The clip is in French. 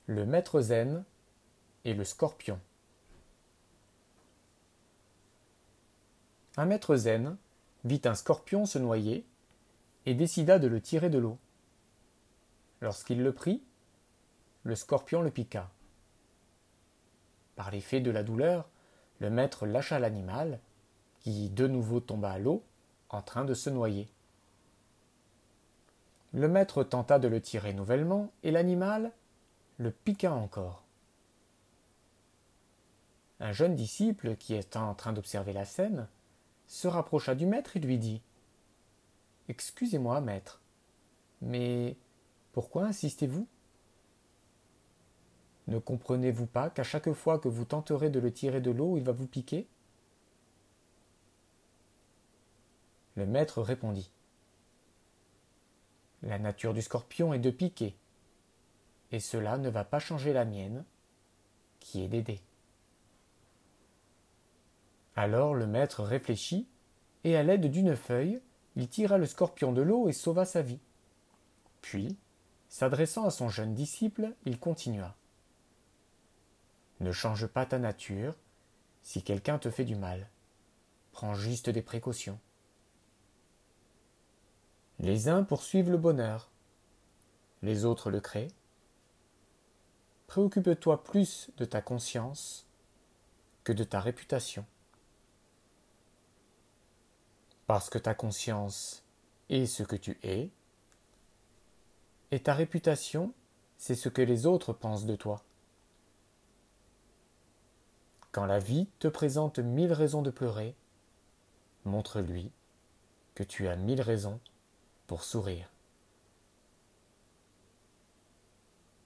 Le maître zen et le scorpion. Un maître zen vit un scorpion se noyer et décida de le tirer de l'eau. Lorsqu'il le prit, le scorpion le piqua. Par l'effet de la douleur, le maître lâcha l'animal, qui de nouveau tomba à l'eau, en train de se noyer. Le maître tenta de le tirer nouvellement, et l'animal le piqua encore. Un jeune disciple, qui était en train d'observer la scène, se rapprocha du maître et lui dit « Excusez-moi, maître, mais pourquoi insistez-vous ? Ne comprenez-vous pas qu'à chaque fois que vous tenterez de le tirer de l'eau, il va vous piquer ?» Le maître répondit « La nature du scorpion est de piquer, et cela ne va pas changer la mienne, qui est d'aider. » Alors le maître réfléchit, et à l'aide d'une feuille, il tira le scorpion de l'eau et sauva sa vie. Puis, s'adressant à son jeune disciple, il continua. Ne change pas ta nature si quelqu'un te fait du mal. Prends juste des précautions. Les uns poursuivent le bonheur, les autres le créent. Préoccupe-toi plus de ta conscience que de ta réputation. Parce que ta conscience est ce que tu es, et ta réputation, c'est ce que les autres pensent de toi. Quand la vie te présente 1000 raisons de pleurer, montre-lui que tu as 1000 raisons pour sourire.